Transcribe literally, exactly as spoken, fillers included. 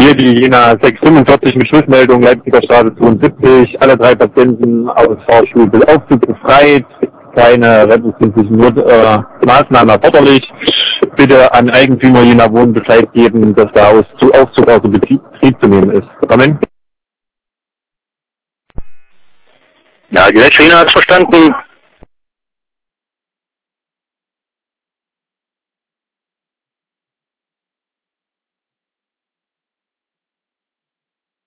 Hier die Jena sechshundertfünfundvierzig mit Schuldmeldung, Leipziger Straße zweiundsiebzig, alle drei Patienten aus Fahrstuhl bis Aufzug befreit, keine rettungsdienstlichen Not, äh, Maßnahmen erforderlich. Bitte an Eigentümer Jena Wohnen Bescheid geben, dass der Auszug, Aufzug aus dem Betrieb, Betrieb zu nehmen ist. Amen. Ja, die Jena hat verstanden.